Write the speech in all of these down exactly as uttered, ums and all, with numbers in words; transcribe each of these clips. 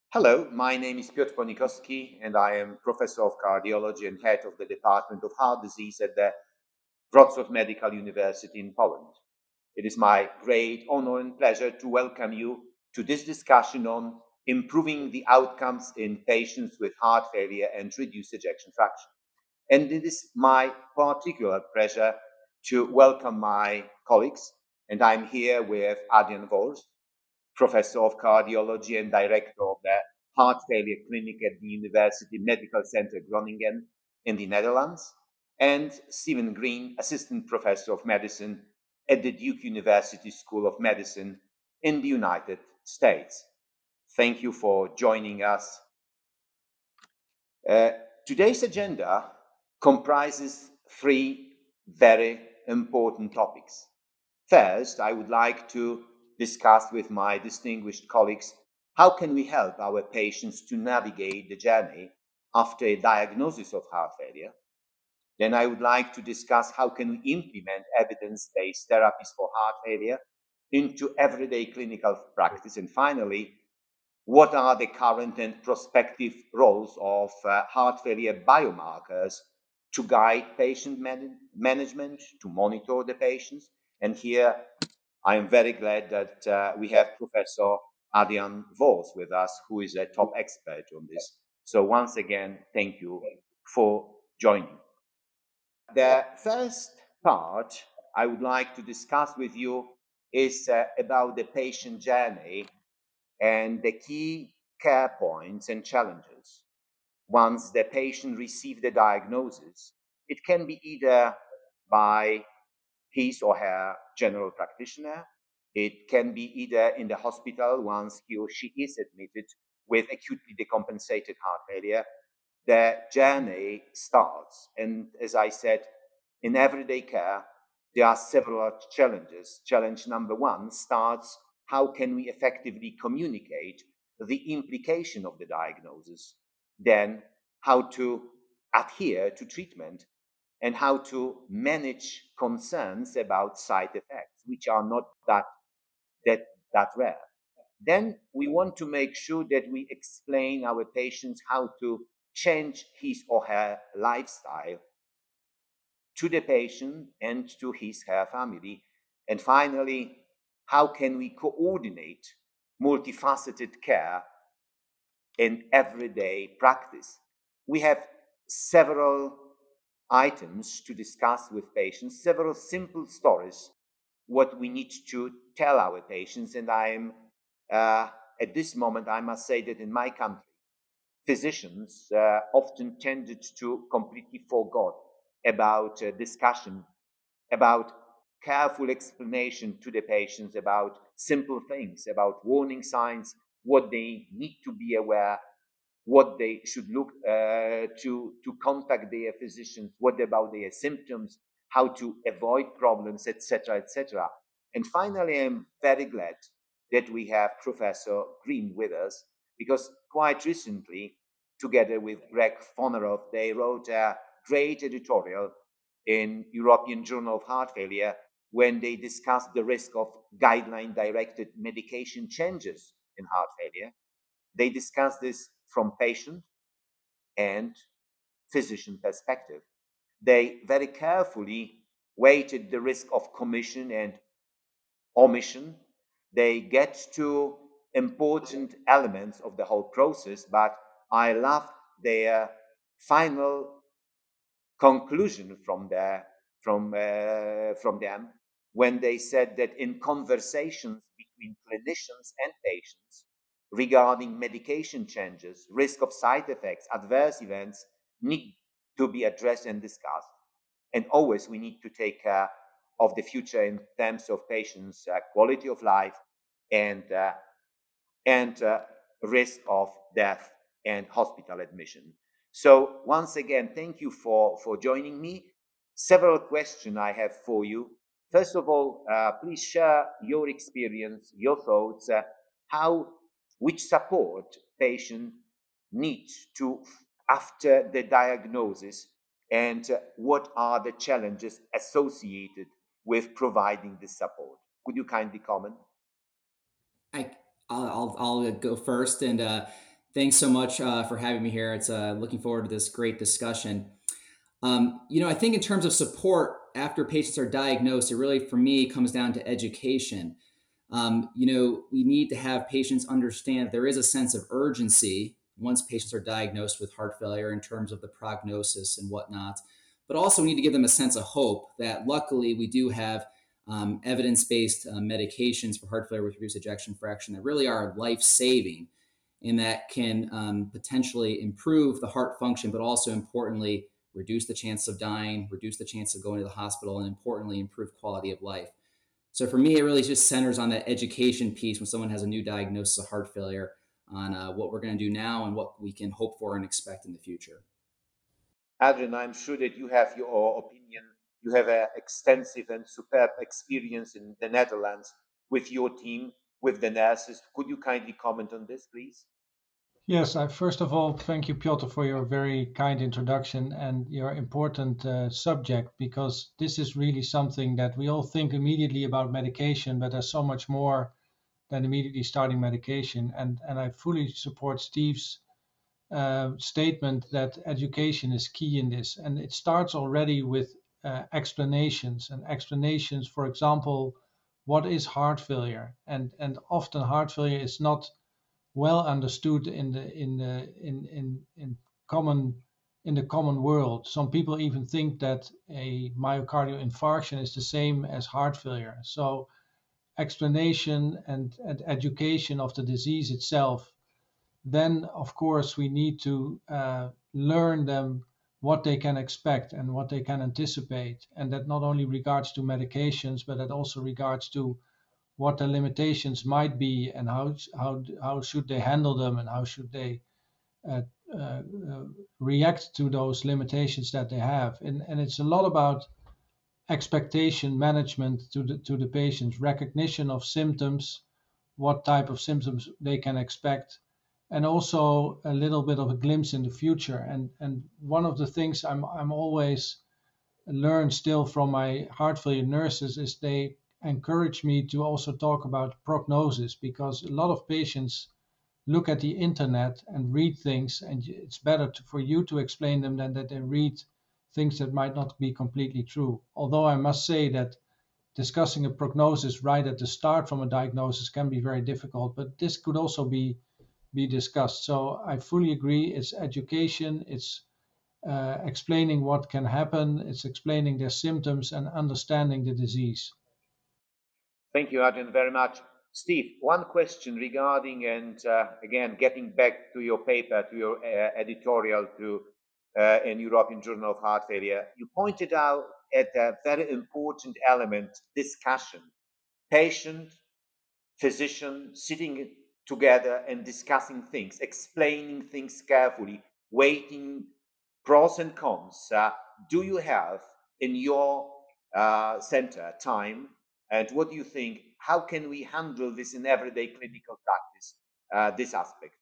Hello, my name is Piotr Ponikowski, and I am professor of cardiology and head of the Department of Heart Disease at the Wrocław Medical University in Poland. It is my great honor and pleasure to welcome you to this discussion on improving the outcomes in patients with heart failure and reduced ejection fraction. And it is my particular pleasure to welcome my colleagues, and I'm here with Adrian Wors, professor of cardiology and director of the heart failure clinic at the University Medical Center Groningen in the Netherlands, and Stephen Green, assistant professor of medicine at the Duke University School of Medicine in the United States. Thank you for joining us. Uh, today's agenda comprises three very important topics. First, I would like to discuss with my distinguished colleagues how can we help our patients to navigate the journey after a diagnosis of heart failure. Then I would like to discuss how can we implement evidence-based therapies for heart failure into everyday clinical practice. And finally, what are the current and prospective roles of uh, heart failure biomarkers to guide patient man- management, to monitor the patients. And here I am very glad that uh, we have Professor Adrian Wors with us, who is a top expert on this. So once again, thank you for joining. The first part I would like to discuss with you is uh, about the patient journey and the key care points and challenges. Once the patient receives the diagnosis, it can be either by his or her general practitioner. It can be either in the hospital once he or she is admitted with acutely decompensated heart failure. The journey starts. And as I said, in everyday care, there are several challenges. Challenge number one starts: how can we effectively communicate the implication of the diagnosis? Then, how to adhere to treatment and how to manage concerns about side effects, which are not that, that, that rare. Then we want to make sure that we explain our patients how to change his or her lifestyle to the patient and to his her family. And finally, how can we coordinate multifaceted care in everyday practice? We have several items to discuss with patients, several simple stories, what we need to tell our patients. And I'm, uh, at this moment, I must say that in my country, physicians uh, often tended to completely forget about uh, discussion, about careful explanation to the patients about simple things, about warning signs, what they need to be aware, what they should look uh, to to contact their physicians, what about their symptoms, how to avoid problems, et cetera, et cetera. And finally, I'm very glad that we have Professor Green with us, because quite recently, together with Greg Fonaroff, they wrote a great editorial in European Journal of Heart Failure when they discussed the risk of guideline-directed medication changes in heart failure. They discuss this from patient and physician perspective. They very carefully weighted the risk of commission and omission. They get to important elements of the whole process, but I love their final conclusion from their from uh, from them when they said that in conversations between clinicians and patients regarding medication changes, risk of side effects, adverse events need to be addressed and discussed. And always we need to take care of the future in terms of patients' uh, quality of life and uh, and uh, risk of death and hospital admission. So once again, thank you for, for joining me. Several questions I have for you. First of all, uh, please share your experience, your thoughts, uh, how, which support patient needs to after the diagnosis, and uh, what are the challenges associated with providing this support. Could you kindly comment? I I'll I'll, I'll go first, and uh, Thanks so much uh, for having me here. It's uh, looking forward to this great discussion. Um, you know, I think in terms of support after patients are diagnosed, it really, for me, comes down to education. Um, you know, we need to have patients understand there is a sense of urgency once patients are diagnosed with heart failure in terms of the prognosis and whatnot. But also, we need to give them a sense of hope that luckily we do have um, evidence based uh, medications for heart failure with reduced ejection fraction that really are life saving and that can um, potentially improve the heart function, but also importantly, reduce the chance of dying, reduce the chance of going to the hospital, and importantly, improve quality of life. So for me, it really just centers on that education piece when someone has a new diagnosis of heart failure on uh, what we're going to do now and what we can hope for and expect in the future. Adrian, I'm sure that you have your opinion. You have an extensive and superb experience in the Netherlands with your team, with the nurses. Could you kindly comment on this, please? Yes, I first of all thank you, Piotr, for your very kind introduction and your important uh, subject, because this is really something that we all think immediately about medication, but there's so much more than immediately starting medication. And, and I fully support Steve's uh, statement that education is key in this. And it starts already with uh, explanations and explanations, for example, what is heart failure? And, and often heart failure is not well understood in the in the in in in common in the common world. Some people even think that a myocardial infarction is the same as heart failure. So explanation and, and education of the disease itself. Then, of course, we need to uh, learn them what they can expect and what they can anticipate, and that not only regards to medications, but that also regards to what the limitations might be and how how how should they handle them and how should they uh, uh, uh, react to those limitations that they have. And and it's a lot about expectation management to the to the patients, recognition of symptoms, what type of symptoms they can expect, and also a little bit of a glimpse in the future. And and one of the things I'm I'm always learn still from my heart failure nurses is they encourage me to also talk about prognosis, because a lot of patients look at the internet and read things, and it's better to, for you to explain them than that they read things that might not be completely true. Although I must say that discussing a prognosis right at the start from a diagnosis can be very difficult, but this could also be be discussed. So I fully agree. It's education. It's uh, explaining what can happen, it's explaining their symptoms and understanding the disease. Thank you, Adrian, very much. Steve, one question regarding, and uh, again, getting back to your paper, to your uh, editorial to uh, in European Journal of Heart Failure, you pointed out at a very important element, discussion. Patient, physician sitting together and discussing things, explaining things carefully, weighting pros and cons. Uh, do you have in your uh, center time? And what do you think? How can we handle this in everyday clinical practice, uh, this aspect?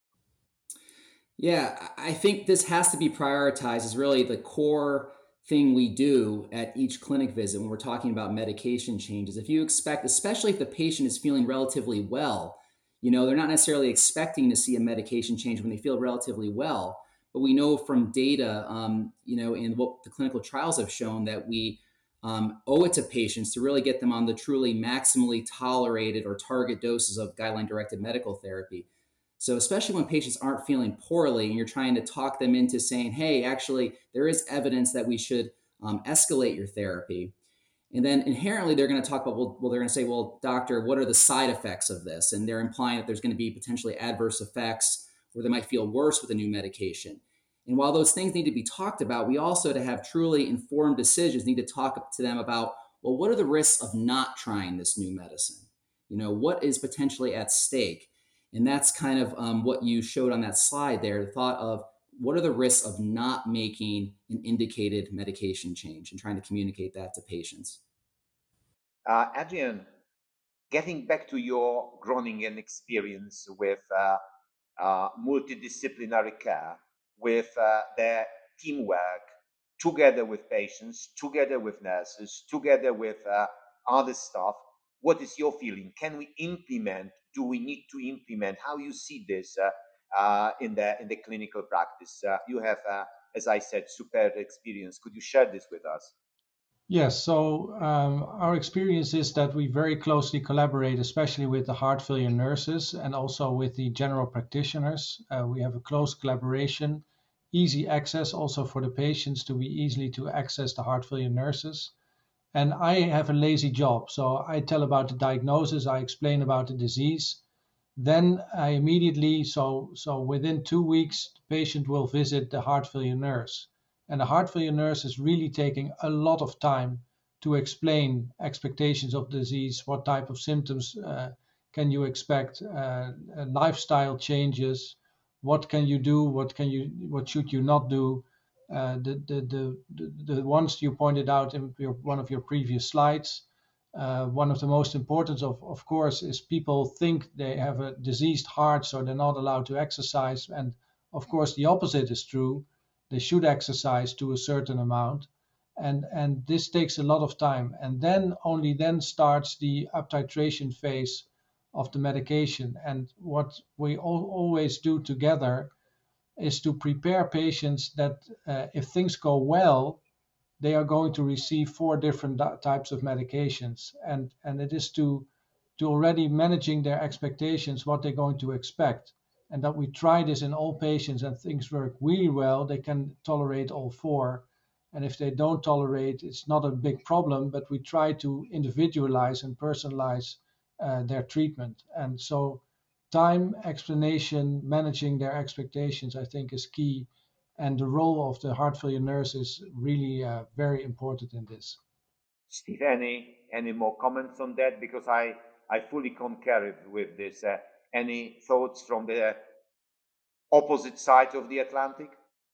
Yeah, I think this has to be prioritized as really the core thing we do at each clinic visit when we're talking about medication changes. If you expect, especially if the patient is feeling relatively well, you know, they're not necessarily expecting to see a medication change when they feel relatively well. But we know from data, um, you know, and what the clinical trials have shown that we um, owe it to patients to really get them on the truly maximally tolerated or target doses of guideline directed medical therapy. So, especially when patients aren't feeling poorly and you're trying to talk them into saying, hey, actually, there is evidence that we should um, escalate your therapy. And then inherently, they're going to talk about, well, well, they're going to say, well, doctor, what are the side effects of this? And they're implying that there's going to be potentially adverse effects where they might feel worse with a new medication. And while those things need to be talked about, we also, to have truly informed decisions, need to talk to them about, well, what are the risks of not trying this new medicine? You know, what is potentially at stake? And that's kind of um, what you showed on that slide there, the thought of what are the risks of not making an indicated medication change and trying to communicate that to patients. Uh, Adrian, getting back to your Groningen experience with uh, uh, multidisciplinary care, with uh, their teamwork, together with patients, together with nurses, together with uh, other staff. What is your feeling? Can we implement? Do we need to implement? How you see this? Uh, uh, in the in the clinical practice. Uh, you have, uh, as I said, superb experience. Could you share this with us? Yes, so um, our experience is that we very closely collaborate, especially with the heart failure nurses and also with the general practitioners. Uh, we have a close collaboration, easy access also for the patients to be easily to access the heart failure nurses. And I have a lazy job, so I tell about the diagnosis, I explain about the disease. Then I immediately, so so within two weeks, the patient will visit the heart failure nurse. And the heart failure nurse is really taking a lot of time to explain expectations of disease, what type of symptoms uh, can you expect, uh, uh, lifestyle changes, what can you do, what can you, what should you not do. Uh, the, the, the, the, the ones you pointed out in your, one of your previous slides, uh, one of the most important, of, of course, is people think they have a diseased heart, so they're not allowed to exercise. And of course, the opposite is true. They should exercise to a certain amount. And, and this takes a lot of time. And then only then starts the uptitration phase of the medication. And what we all, always do together is to prepare patients that uh, if things go well, they are going to receive four different types of medications, and and it is to to already managing their expectations, what they're going to expect, and that we try this in all patients and things work really well, they can tolerate all four. And if they don't tolerate, it's not a big problem, but we try to individualize and personalize uh, their treatment. And so time, explanation, managing their expectations, I think, is key, and the role of the heart failure nurse is really uh, very important in this. Steve, any any more comments on that? Because I I fully concur with this. Uh, any thoughts from the opposite side of the Atlantic?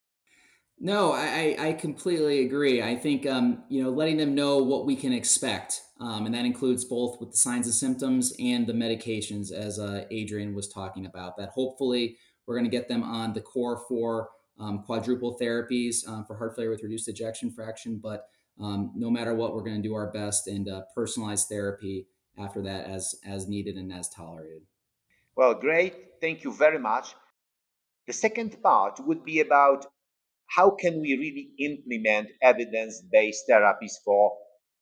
No, I, I completely agree. I think um, you know, letting them know what we can expect, um, and that includes both with the signs and symptoms and the medications, as uh, Adrian was talking about. That hopefully we're going to get them on the core four um, quadruple therapies um, for heart failure with reduced ejection fraction. But um, no matter what, we're going to do our best and uh, personalized therapy after that, as as needed and as tolerated. Well, great. Thank you very much. The second part would be about how can we really implement evidence-based therapies for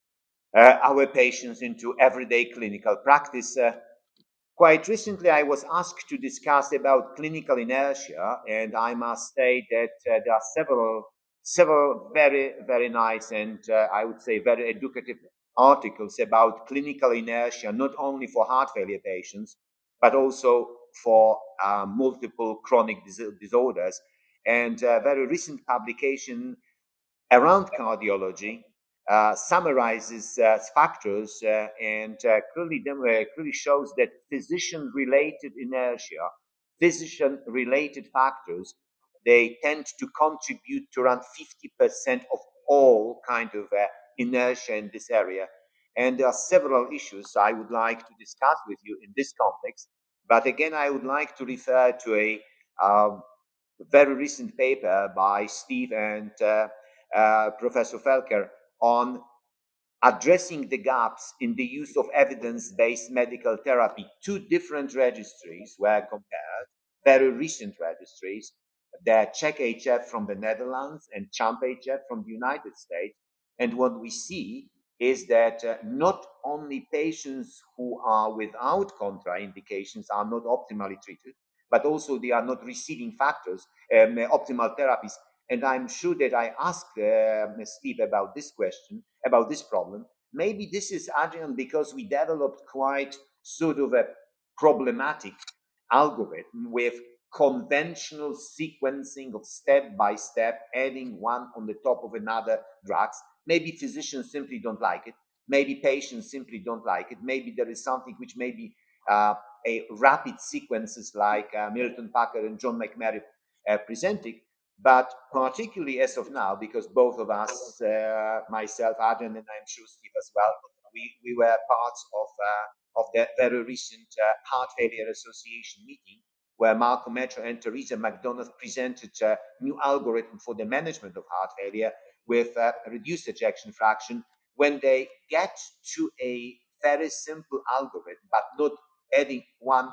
uh, our patients into everyday clinical practice. Uh, quite recently, I was asked to discuss about clinical inertia, and I must say that uh, there are several, several very, very nice and uh, I would say very educative articles about clinical inertia, not only for heart failure patients, but also for uh, multiple chronic dis- disorders. And a very recent publication around cardiology uh, summarizes uh, factors uh, and uh, clearly, dem- uh, clearly shows that physician-related inertia, physician-related factors, they tend to contribute to around fifty percent of all kind of uh, inertia in this area. And there are several issues I would like to discuss with you in this context. But again, I would like to refer to a um, very recent paper by Steve and uh, uh, Professor Felker on addressing the gaps in the use of evidence-based medical therapy. Two different registries were compared, very recent registries, the Czech H F from the Netherlands and CHAMP H F from the United States. And what we see is that uh, not only patients who are without contraindications are not optimally treated, but also they are not receiving factors, um, optimal therapies. And I'm sure that I asked uh, Steve about this question, about this problem. Maybe this is, Adrian, because we developed quite sort of a problematic algorithm with conventional sequencing of step by step, adding one on the top of another drugs. Maybe physicians simply don't like it. Maybe patients simply don't like it. Maybe there is something which maybe uh, a rapid sequences like uh, Milton Packard and John McMurray uh, presenting. But particularly as of now, because both of us, uh, myself, Adrian, and I'm sure Steve as well, we, we were parts of uh, of that very recent uh, Heart Failure Association meeting where Malcolm Metro and Teresa McDonough presented a new algorithm for the management of heart failure with uh, reduced ejection fraction. When they get to a very simple algorithm, but not adding one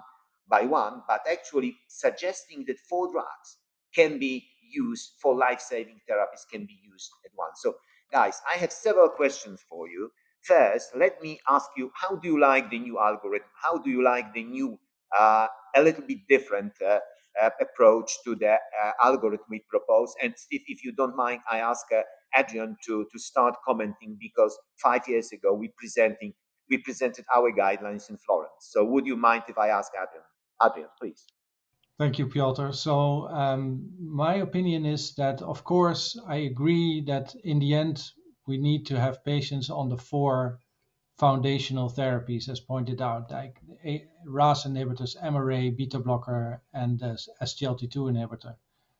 by one, but actually suggesting that four drugs can be used for life-saving therapies can be used at once. So guys, I have several questions for you. First, let me ask you, how do you like the new algorithm? How do you like the new, uh, a little bit different uh, uh, approach to the uh, algorithm we propose? And Steve, if you don't mind, I ask uh, Adrian to, to start commenting, because five years ago we presenting we presented our guidelines in Florence. So would you mind if I ask Adrian? Adrian, please. Thank you, Piotr. So um, my opinion is that, of course, I agree that in the end, we need to have patients on the four foundational therapies, as pointed out, like A- R A S inhibitors, M R A, beta blocker, and uh, S G L T two inhibitor.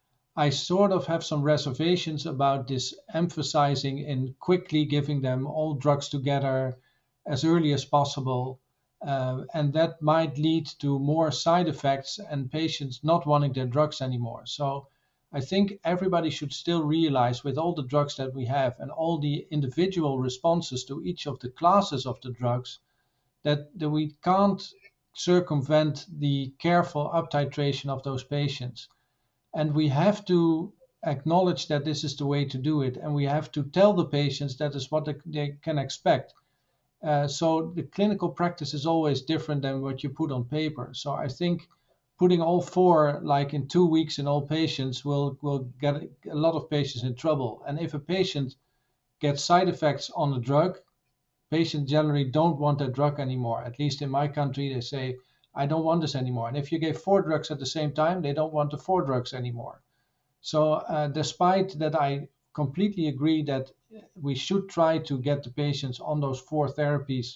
I sort of have some reservations about this emphasizing in quickly giving them all drugs together as early as possible. Uh, and that might lead to more side effects and patients not wanting their drugs anymore. So I think everybody should still realize, with all the drugs that we have and all the individual responses to each of the classes of the drugs, that, that we can't circumvent the careful uptitration of those patients. And we have to acknowledge that this is the way to do it. And we have to tell the patients that is what they, they can expect. Uh, so the clinical practice is always different than what you put on paper. So I think putting all four, like in two weeks in all patients, will, will get a lot of patients in trouble. And if a patient gets side effects on a drug, patients generally don't want that drug anymore. At least in my country, they say, I don't want this anymore. And if you gave four drugs at the same time, they don't want the four drugs anymore. So uh, despite that, I completely agree that we should try to get the patients on those four therapies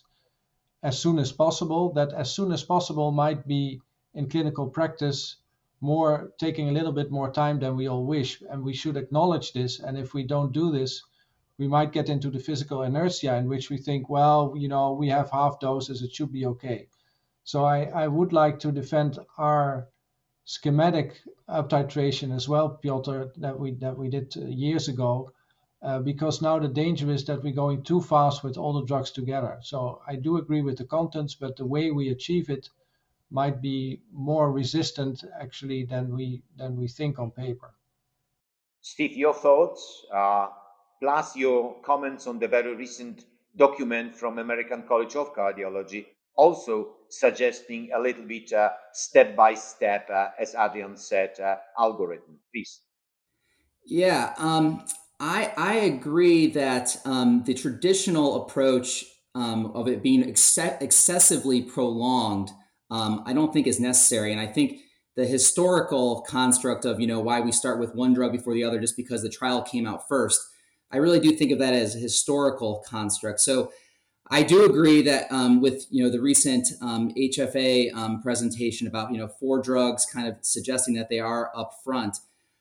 as soon as possible. That as soon as possible might be in clinical practice more taking a little bit more time than we all wish, and we should acknowledge this. And if we don't do this, we might get into the physical inertia in which we think, well, you know, we have half doses, it should be okay. So I, I would like to defend our schematic uptitration as well, Piotr, that we that we did years ago, uh, because now the danger is that we're going too fast with all the drugs together. So I do agree with the contents, but the way we achieve it might be more resistant actually than we than we think on paper. Steve, your thoughts, uh, plus your comments on the very recent document from American College of Cardiology, also suggesting a little bit uh, step-by-step, uh, as Adrian said, uh, algorithm, please. Yeah, um, I I agree that um, the traditional approach um, of it being ex- excessively prolonged, um, I don't think is necessary, and I think the historical construct of, you know, why we start with one drug before the other just because the trial came out first, I really do think of that as a historical construct. So I do agree that um, with, you know, the recent um, H F A um, presentation about, you know, four drugs kind of suggesting that they are up front.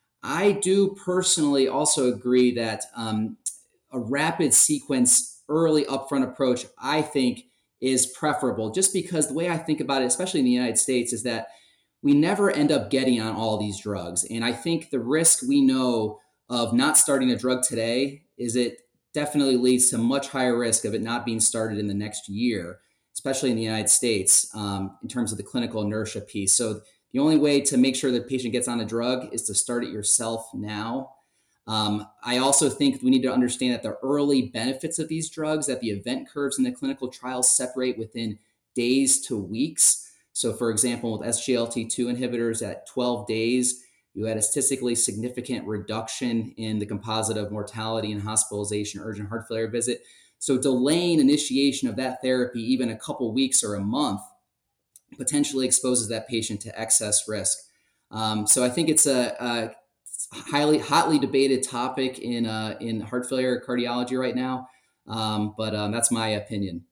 I do personally also agree that um, a rapid sequence early upfront approach, I think, is preferable, just because the way I think about it, especially in the United States, is that we never end up getting on all these drugs. And I think the risk we know of not starting a drug today is it definitely leads to much higher risk of it not being started in the next year, especially in the United States, um, in terms of the clinical inertia piece. So the only way to make sure the patient gets on a drug is to start it yourself now. Um, I also think we need to understand that the early benefits of these drugs, that the event curves in the clinical trials separate within days to weeks. So for example, with S G L T two inhibitors at twelve days, you had a statistically significant reduction in the composite of mortality and hospitalization, urgent heart failure visit. So delaying initiation of that therapy even a couple weeks or a month potentially exposes that patient to excess risk. Um, so I think it's a, a highly, hotly debated topic in uh, in heart failure cardiology right now. Um, but um, that's my opinion.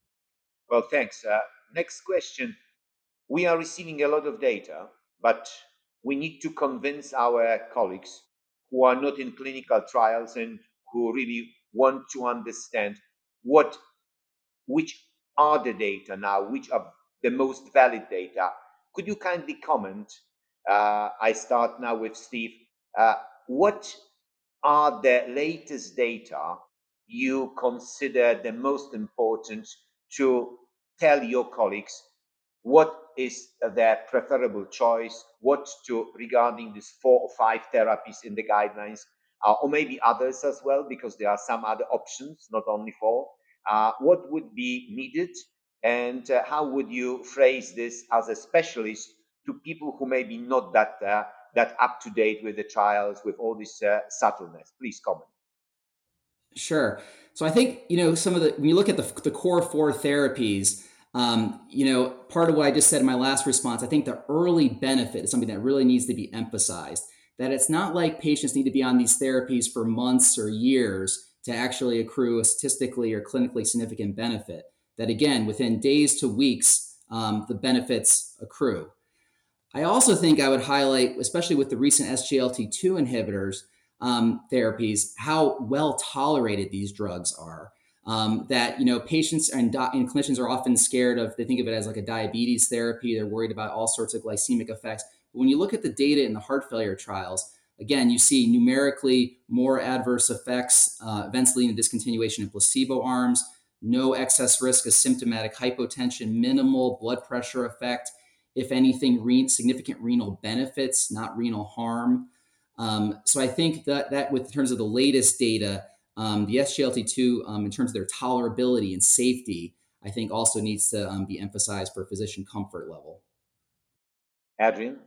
Well, thanks. Uh, next question. We are receiving a lot of data, but we need to convince our colleagues who are not in clinical trials and who really want to understand what, which are the data now, which are the most valid data. Could you kindly comment? Uh, I start now with Steve. Uh, what are the latest data you consider the most important to tell your colleagues what is their preferable choice, what to regarding these four or five therapies in the guidelines, uh, or maybe others as well, because there are some other options, not only four. Uh, what would be needed, and uh, how would you phrase this as a specialist to people who may be not that uh, that up to date with the trials, with all this uh, subtleness? Please comment. Sure. So I think, you know, some of the, when you look at the, the core four therapies, um, you know, part of what I just said in my last response, I think the early benefit is something that really needs to be emphasized, that it's not like patients need to be on these therapies for months or years to actually accrue a statistically or clinically significant benefit. That again, within days to weeks, um, the benefits accrue. I also think I would highlight, especially with the recent S G L T two inhibitors um, therapies, how well tolerated these drugs are. Um, that, you know, patients and, doc- and clinicians are often scared of, they think of it as like a diabetes therapy. They're worried about all sorts of glycemic effects. But when you look at the data in the heart failure trials, again, you see numerically more adverse effects, uh, events leading to discontinuation in placebo arms, no excess risk of symptomatic hypotension, minimal blood pressure effect, if anything, re- significant renal benefits, not renal harm. Um, so I think that that with in terms of the latest data, um, the S G L T two, um, in terms of their tolerability and safety, I think also needs to um, be emphasized for physician comfort level. Adrian?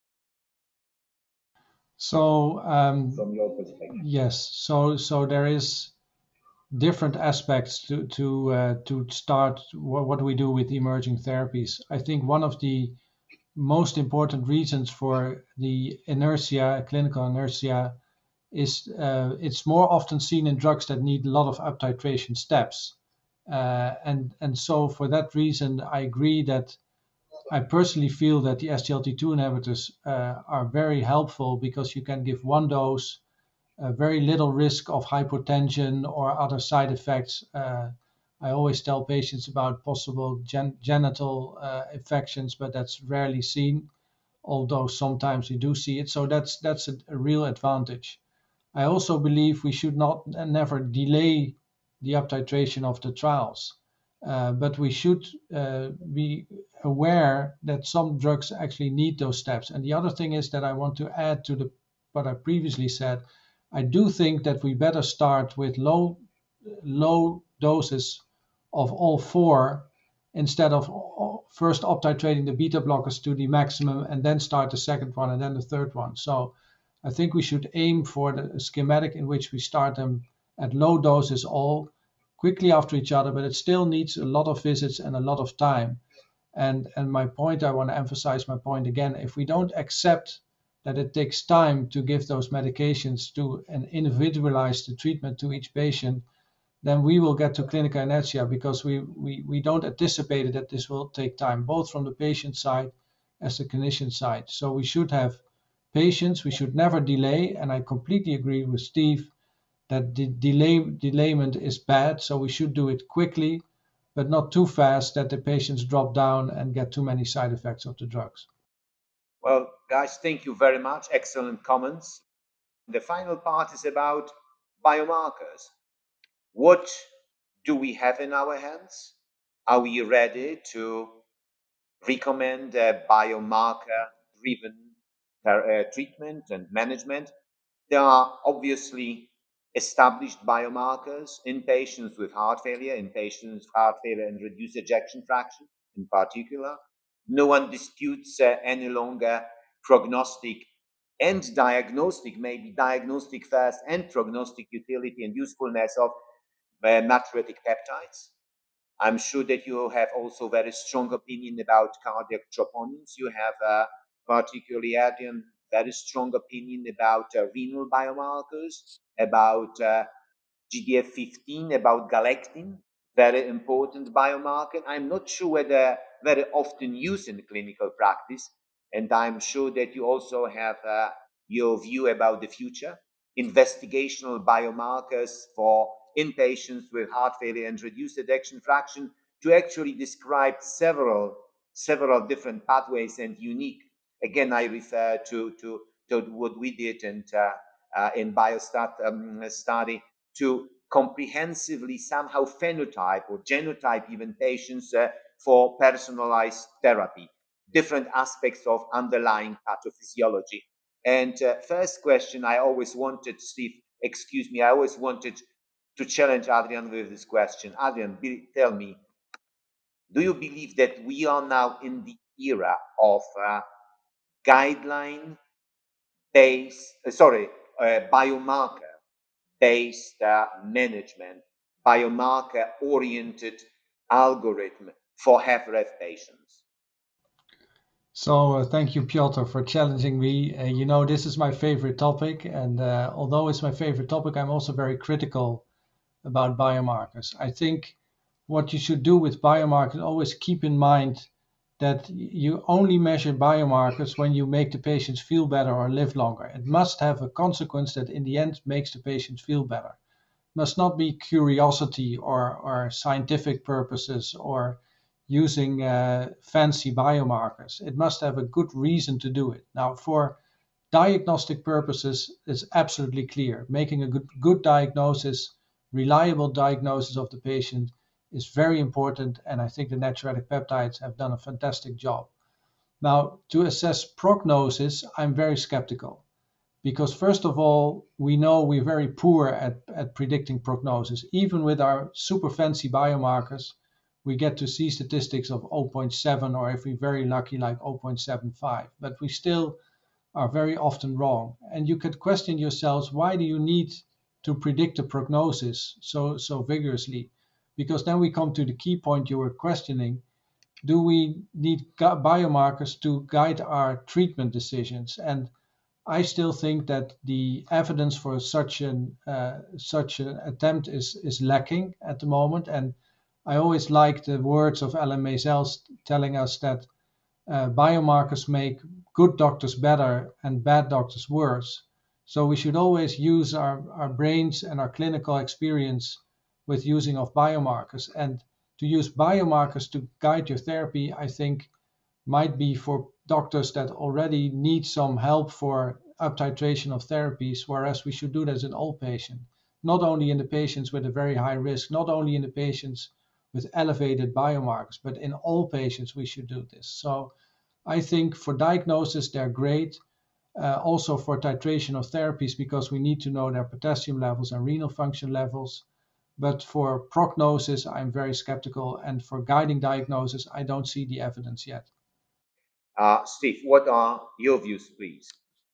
So, um, From your perspective. yes, so so there is different aspects to to uh, to start what, what we do with emerging therapies. I think one of the most important reasons for the inertia, clinical inertia, is uh, it's more often seen in drugs that need a lot of up titration steps. Uh, and and so for that reason, I agree that I personally feel that the S G L T two inhibitors uh, are very helpful because you can give one dose, uh, very little risk of hypotension or other side effects. Uh, I always tell patients about possible gen- genital uh, infections, but that's rarely seen, although sometimes we do see it. So that's that's a, a real advantage. I also believe we should not never delay the uptitration of the trials, uh, but we should uh, be aware that some drugs actually need those steps. And the other thing is that I want to add to the what I previously said. I do think that we better start with low low doses of all four instead of first uptitrating the beta blockers to the maximum and then start the second one and then the third one. So I think we should aim for the schematic in which we start them at low doses all quickly after each other, but it still needs a lot of visits and a lot of time. And and my point, I want to emphasize my point again, if we don't accept that it takes time to give those medications to and individualize the treatment to each patient, then we will get to clinical inertia because we, we, we don't anticipate that this will take time, both from the patient side as the clinician side. So we should have patience, we should never delay, and I completely agree with Steve that the delay delayment is bad, so we should do it quickly, but not too fast that the patients drop down and get too many side effects of the drugs. Well, guys, thank you very much. Excellent comments. The final part is about biomarkers. What do we have in our hands? Are we ready to recommend a biomarker-driven uh, treatment and management? There are obviously established biomarkers in patients with heart failure, in patients with heart failure and reduced ejection fraction in particular. No one disputes uh, any longer prognostic and diagnostic, maybe diagnostic first and prognostic utility and usefulness of uh, natriuretic peptides. I'm sure that you have also very strong opinion about cardiac troponins. You have uh, particularly, Adrian, very strong opinion about uh, renal biomarkers, about uh, G D F fifteen, about galectin, very important biomarker. I'm not sure whether very often used in clinical practice, and I'm sure that you also have uh, your view about the future. Investigational biomarkers for in patients with heart failure and reduced ejection fraction to actually describe several several different pathways and unique. Again, I refer to to, to what we did and uh, uh, in biostat um, study to comprehensively somehow phenotype or genotype even patients uh, for personalized therapy, different aspects of underlying pathophysiology. And uh, first question I always wanted, Steve, excuse me, I always wanted to challenge Adrian with this question. Adrian, be, tell me, do you believe that we are now in the era of uh, guideline based, uh, sorry, uh, biomarker based uh, management, biomarker oriented algorithm for H F rEF patients? So uh, thank you, Piotr, for challenging me. Uh, you know, this is my favorite topic, and uh, although it's my favorite topic, I'm also very critical about biomarkers. I think what you should do with biomarkers, always keep in mind that you only measure biomarkers when you make the patients feel better or live longer. It must have a consequence that in the end makes the patient feel better. It must not be curiosity or, or scientific purposes or using uh, fancy biomarkers. It must have a good reason to do it. Now, for diagnostic purposes, it's absolutely clear. Making a good, good diagnosis, reliable diagnosis of the patient is very important, and I think the natriuretic peptides have done a fantastic job. Now, to assess prognosis, I'm very skeptical because, first of all, we know we're very poor at, at predicting prognosis. Even with our super fancy biomarkers, we get to see statistics of zero point seven, or if we're very lucky, like zero point seven five, but we still are very often wrong. And you could question yourselves, why do you need to predict a prognosis so, so vigorously? Because then we come to the key point you were questioning. Do we need biomarkers to guide our treatment decisions? And I still think that the evidence for such an uh, such an attempt is is lacking at the moment. And I always like the words of Alan Maisel telling us that uh, biomarkers make good doctors better and bad doctors worse. So we should always use our, our brains and our clinical experience with using of biomarkers. And to use biomarkers to guide your therapy, I think might be for doctors that already need some help for up-titration of therapies, whereas we should do that in all patients, not only in the patients with a very high risk, not only in the patients with elevated biomarkers, but in all patients we should do this. So I think for diagnosis, they're great. Uh, also for titration of therapies, because we need to know their potassium levels and renal function levels. But for prognosis, I'm very skeptical. And for guiding diagnosis, I don't see the evidence yet. Uh, Steve, what are your views, please?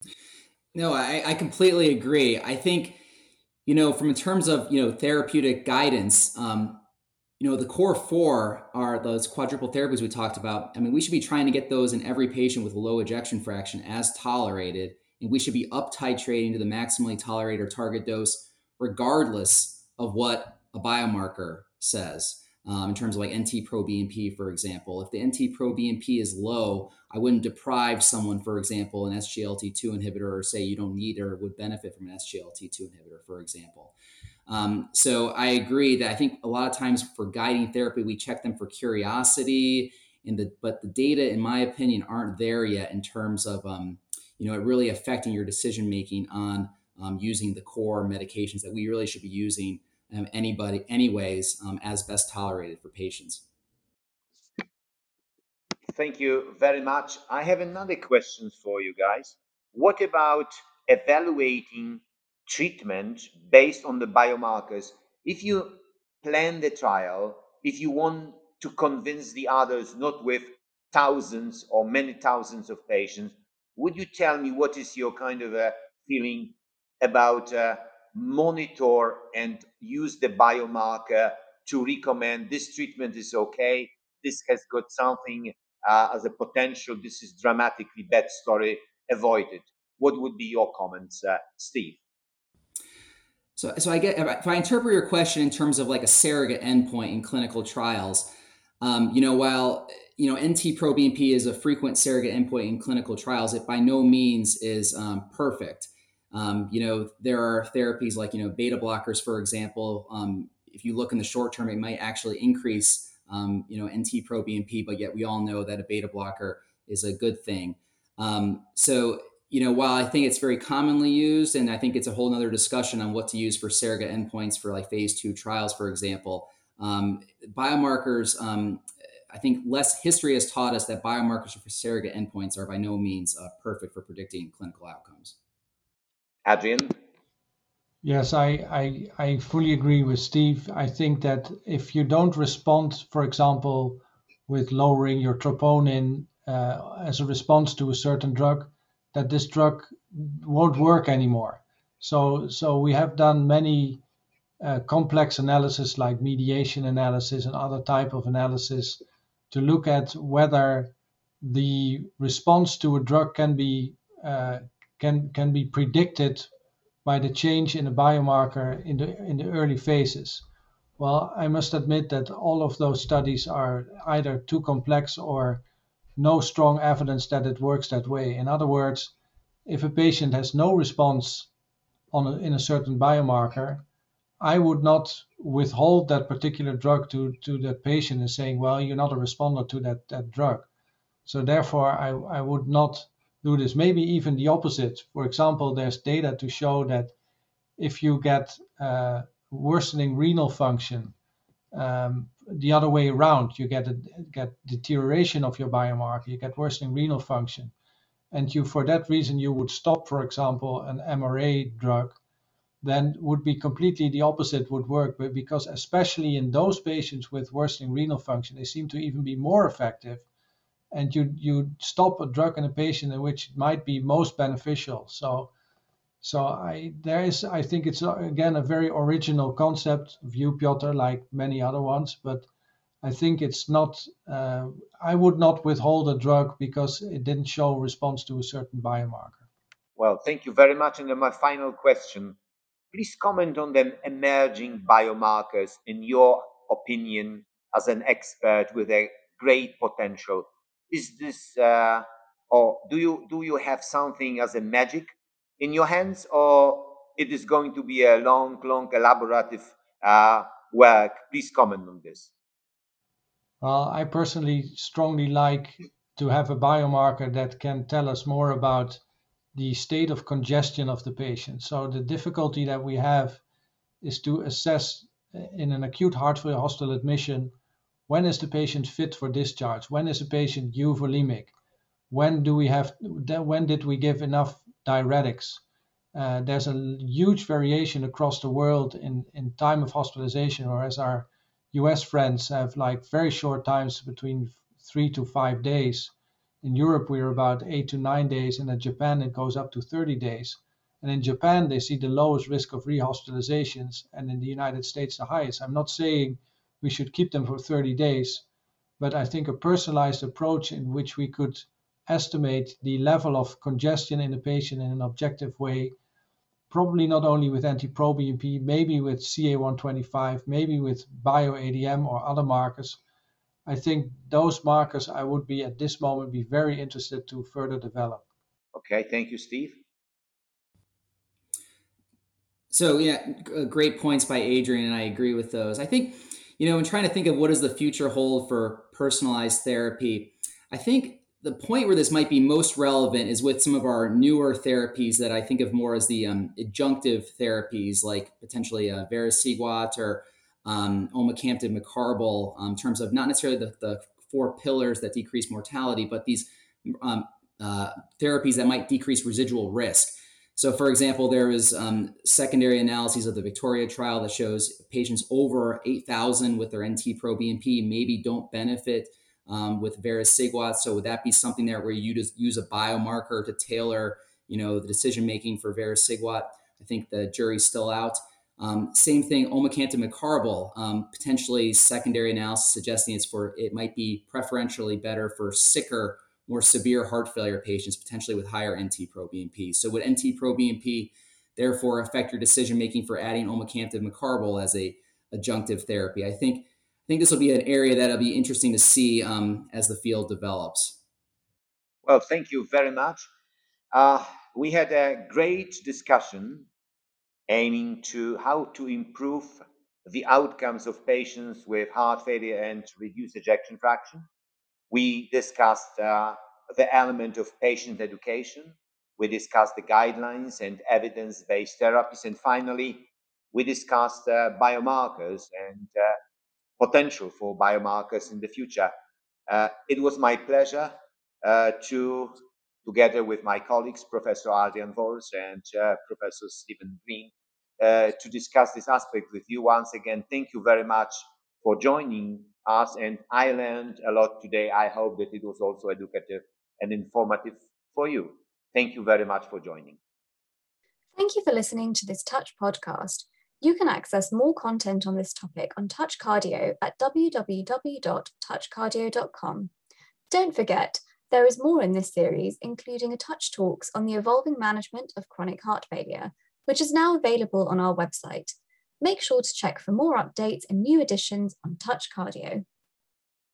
No, I, I completely agree. I think, you know, from in terms of, you know, therapeutic guidance, um, you know, the core four are those quadruple therapies we talked about. I mean, we should be trying to get those in every patient with a low ejection fraction as tolerated, and we should be up titrating to the maximally tolerated or target dose, regardless of what a biomarker says. Um, in terms of like N T-proBNP, for example. If the N T-proBNP is low, I wouldn't deprive someone, for example, an S G L T two inhibitor, or say you don't need or would benefit from an S G L T two inhibitor, for example. Um, so I agree that I think a lot of times for guiding therapy, we check them for curiosity, and the, but the data, in my opinion, aren't there yet in terms of um, you know, it really affecting your decision-making on um, using the core medications that we really should be using Um, anybody, anyways, um, as best tolerated for patients. Thank you very much. I have another question for you guys. What about evaluating treatment based on the biomarkers? If you plan the trial, if you want to convince the others, not with thousands or many thousands of patients, would you tell me what is your kind of a feeling about uh, monitor and use the biomarker to recommend this treatment is okay, this has got something uh, as a potential, this is dramatically bad story, avoid it? What would be your comments, uh, Steve? So, so I get, if I interpret your question in terms of like a surrogate endpoint in clinical trials, um, you know, while, you know, N T-proBNP is a frequent surrogate endpoint in clinical trials, it by no means is um, perfect. Um, you know, there are therapies like, you know, beta blockers, for example. Um, if you look in the short term, it might actually increase, um, you know, N T-proBNP, but yet we all know that a beta blocker is a good thing. Um, so, you know, while I think it's very commonly used, and I think it's a whole nother discussion on what to use for surrogate endpoints for like phase two trials, for example, um, biomarkers, um, I think less history has taught us that biomarkers for surrogate endpoints are by no means uh, perfect for predicting clinical outcomes. Adrian? Yes, I, I, I fully agree with Steve. I think that if you don't respond, for example, with lowering your troponin uh, as a response to a certain drug, that this drug won't work anymore. So, so we have done many uh, complex analysis like mediation analysis and other type of analysis to look at whether the response to a drug can be uh, can can be predicted by the change in the biomarker in the in the early phases. Well, I must admit that all of those studies are either too complex or no strong evidence that it works that way. In other words, if a patient has no response on a, in a certain biomarker, I would not withhold that particular drug to, to that patient and saying, well, you're not a responder to that, that drug. So therefore, I, I would not do this. Maybe even the opposite. For example, there's data to show that if you get uh, worsening renal function, um, the other way around, you get a, get deterioration of your biomarker, you get worsening renal function, and you for that reason you would stop, for example, an M R A drug, then would be completely the opposite would work. But because especially in those patients with worsening renal function, they seem to even be more effective. And you you stop a drug in a patient in which it might be most beneficial. So so I there is I think it's uh, again a very original concept of you, Piotr, like many other ones. But I think it's not. Uh, I would not withhold a drug because it didn't show response to a certain biomarker. Well, thank you very much. And then my final question, please comment on the emerging biomarkers in your opinion as an expert with a great potential. Is this, uh, or do you do you have something as a magic in your hands, or it is going to be a long, long, elaborative uh, work? Please comment on this. Well, I personally strongly like to have a biomarker that can tell us more about the state of congestion of the patient. So the difficulty that we have is to assess uh, in an acute heart failure hospital admission, when is the patient fit for discharge? When is the patient euvolemic? When do we have, when did we give enough diuretics? Uh, there's a huge variation across the world in, in time of hospitalization, whereas our U S friends have like very short times between three to five days. In Europe, we're about eight to nine days, and in Japan, it goes up to thirty days. And in Japan, they see the lowest risk of rehospitalizations, and in the United States, the highest. I'm not saying we should keep them for thirty days, but I think a personalized approach in which we could estimate the level of congestion in the patient in an objective way, probably not only with NT-proBNP, maybe with C A one twenty-five, maybe with bio-A D M or other markers. I think those markers I would be at this moment be very interested to further develop. Okay, thank you, Steve. So yeah, great points by Adrian, and I agree with those. I think, you know, in trying to think of what does the future hold for personalized therapy, I think the point where this might be most relevant is with some of our newer therapies that I think of more as the um, adjunctive therapies, like potentially uh, vericiguat or um, omecamtiv mecarbil, um, in terms of not necessarily the, the four pillars that decrease mortality, but these um, uh, therapies that might decrease residual risk. So, for example, there is um, secondary analyses of the Victoria trial that shows patients over eight thousand with their N T proBNP maybe don't benefit um, with vericiguat. So, would that be something there where you just use a biomarker to tailor, you know, the decision making for vericiguat? I think the jury's still out. Um, same thing, omecamtiv mecarbil, um, potentially secondary analysis suggesting it's for it might be preferentially better for sicker, more severe heart failure patients, potentially with higher N T proBNP. So would N T proBNP therefore affect your decision making for adding omecamtiv mecarbil as a adjunctive therapy? I think I think this will be an area that'll be interesting to see um, as the field develops. Well, thank you very much. Uh, we had a great discussion aiming to how to improve the outcomes of patients with heart failure and reduce ejection fraction. We discussed uh, the element of patient education. We discussed the guidelines and evidence-based therapies. And finally, we discussed uh, biomarkers and uh, potential for biomarkers in the future. Uh, it was my pleasure uh, to, together with my colleagues, Professor Adrian Vols and uh, Professor Stephen Green, uh, to discuss this aspect with you. Once again, thank you very much for joining us, and I learned a lot today. I hope that it was also educative and informative for you. Thank you very much for joining. Thank you for listening to this Touch podcast. You can access more content on this topic on Touch Cardio at w w w dot touch cardio dot com. Don't forget, there is more in this series, including a Touch Talks on the evolving management of chronic heart failure, which is now available on our website. Make sure to check for more updates and new editions on Touch Cardio.